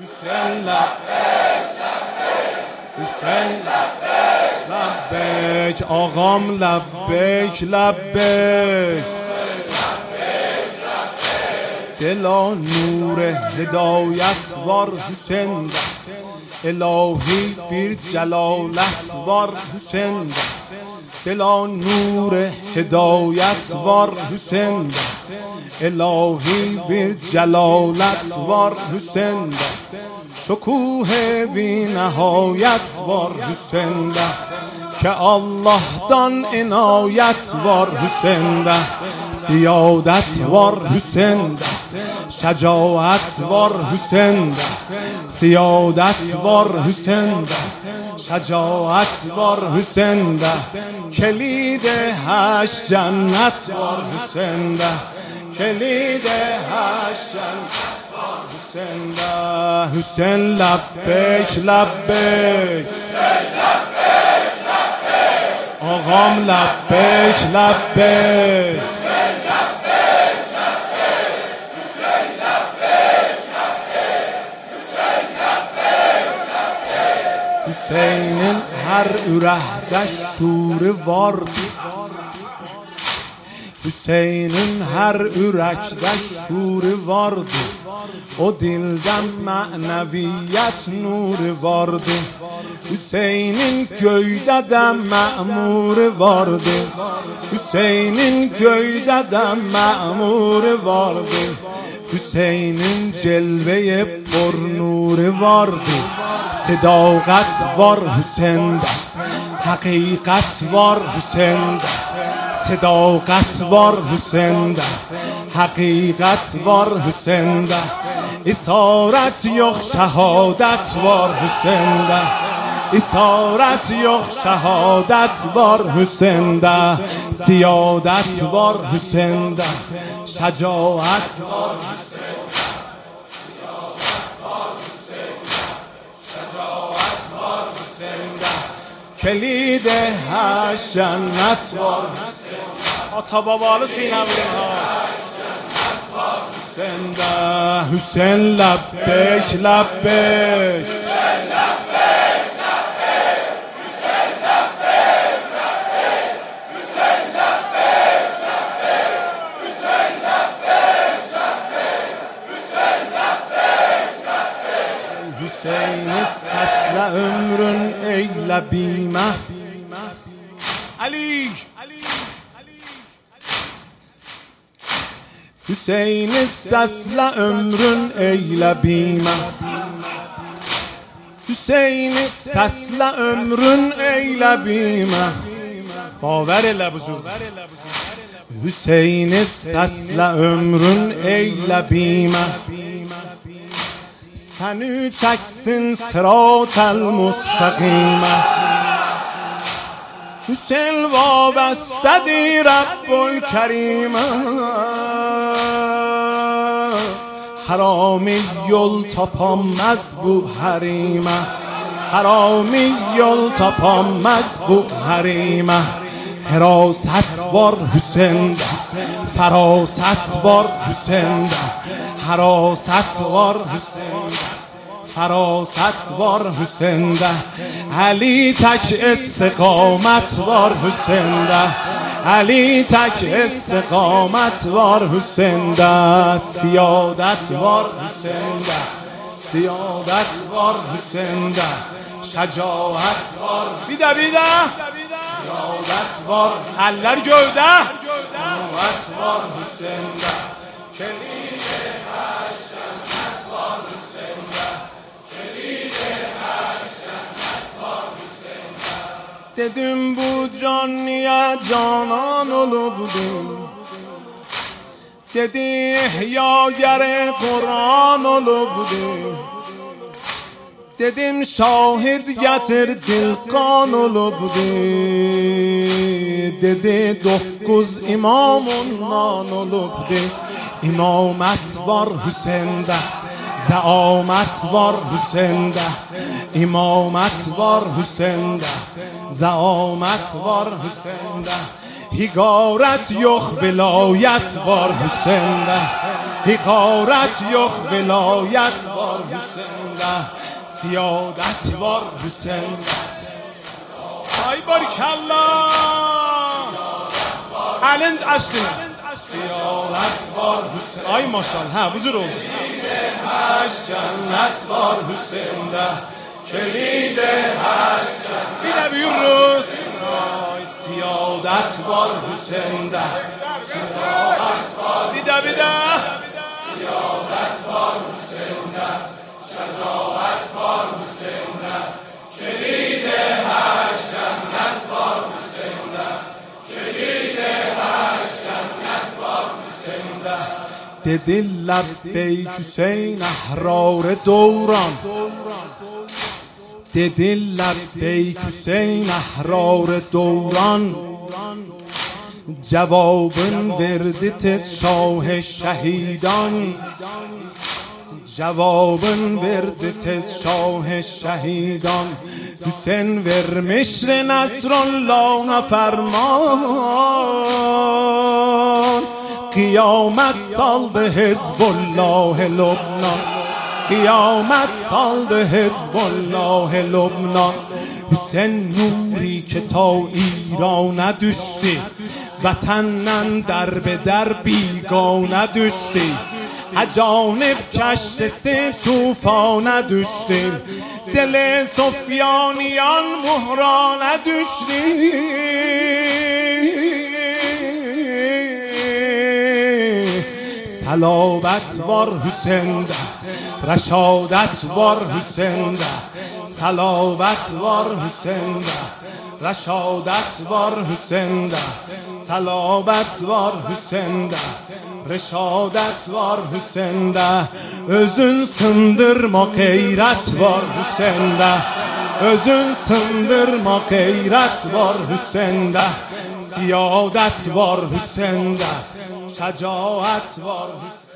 حسین لبیک حسین لبیک آقام لبیک لبیک دلا نور هدایت وار حسین الهی بیر جلالت وار حسین دلا نور هدایت وار حسین الهی بیر جلالت وار حسین شکوه بی نهایت وار حسین که الله دان عنایت وار حسین سیادت وار حسین شجاعت وار حسین سیادت وار حسین شجاعت وار حسین کلید 8 جنت وار حسین کلید 8 جنت وار حسین حسین لبیک لبیک آقام لبیک لبیک حسین'in her ürəkdə şuuru vardı Hüseynin hər ürəkdə şuuru vardı O dildən mənəviyyət nuru vardı Hüseynin göydə də məmuru vardı Hüseynin göydə də məmuru vardı Hüseynin celveye پر nuru vardı صداقت وار حسین حقیقت وار حسین صداقت وار حسین حقیقت وار حسین اسارت یخ شهادت وار حسین اسارت یخ شهادت وار حسین سیادت وار حسین شجاعت وار حسین کلید 8 جنت وار آتا بابالو سینم حسین حسین لبیک لبیک Hüseyin sesle ömrün eyle bime Ali Hüseyin sesle ömrün eyle bime Hüseyin sesle ömrün eyle bime Baver elə buzur Hüseyin sesle ömrün eyle bime Səni çəksin sırat-ül müstəqimə Hüseyin vabəstədir Rəbbül Kərimə Harami yol tapamaz bu hərimə Harami yol tapamaz bu hərimə Hərasət var Hüseyin'də Fərasət var Hüseyin'də Hərasət var Hüseyin'də Fərasət var Hüseyin'də Əli tək istiqamət var Hüseyin'də Əli tək istiqamət var Hüseyin'də Siyadət var Hüseyin'də Siyadət var Hüseyin'də Şəcaət var Bidə Siyadət var Əllər gövdə Qüvvət var Hüseyin'də Kelide həşşəmət var Hüseyin'də Kelide həşşəmət var Hüseyin'də Dedim bu can niyə canan olubdur Dedi ihyager Kur'an olubdur Dedim şahid getir dilkan olubdur Dedi 9 imamından olubdur İmamet var Hüseyin'də Zəamət var Hüseyin'də İmamet var Hüseyin'də Zəamət var Hüseyin'də Hiqarət yox vilayət var Hüseyin'də حقارت یخ ولایت var Hüseyin'de سیادت var Hüseyin'de ay barikalla elin açtın سیادت var Hüseyin ay maşallah ha buzur oldu cennet var Hüseyin'de kelide bir de buyuruz ay سیادت var Hüseyin'de bir de سیادت var Hüseyin'de şecaat var Hüseyin'de kelide cennet var Hüseyin'de kelide cennet var Hüseyin'de dediler bey Hüseyin احرار دوران dediler bey Hüseyin احرار دوران cevabın verdi tez şah şehidan cevabın verdi tez şah şehidan Hüseyin vermiş Nasrullah'a ferman kıyamet saldı Hizbullah Lübnan kıyamet saldı Hizbullah Lübnan Hüseyin nuri که تا ایران düştü وطنن در به در بیگانه düştü اجانب کشت طوفان düştü دل سفیانیان بحران düştü صلابت var Hüseyin'de رشادت var Hüseyin'de صلابت var Hüseyin'de رشادت var Hüseyin'de صلابت var Hüseyin'de رشادت var Hüseyin'de özün sındırma gayret var Hüseyin'de özün sındırma gayret var Hüseyin'de siyadet var Hüseyin'de şecaat var Hüseyin'de